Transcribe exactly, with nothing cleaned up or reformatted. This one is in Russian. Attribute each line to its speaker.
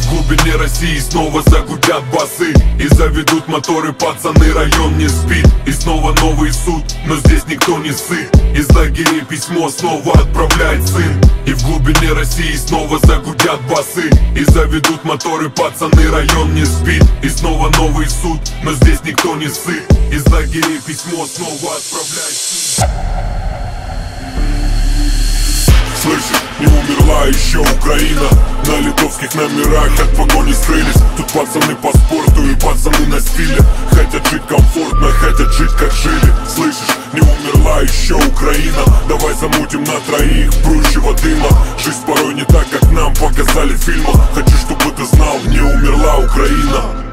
Speaker 1: в глубине России снова загудят басы, и заведут моторы пацаны, район не спит. И снова новый суд, но здесь никто не сыт. Из лагерей письмо снова отправляет сын. И в глубине России снова загудят басы, и заведут моторы пацаны, район не спит. И снова новый суд, но здесь никто не сыт. Из лагерей письмо снова отправляет сын.
Speaker 2: Слышишь, не умерла еще Украина. На литовских номерах от погони скрылись. Тут пацаны по спорту и пацаны на стиле. Хотят жить комфортно, хотят жить как жили. Слышишь, не умерла еще Украина. Давай замутим на троих прущего дыма. Жизнь порой не так, как нам показали в фильмах. Хочу, чтобы ты знал, не умерла Украина.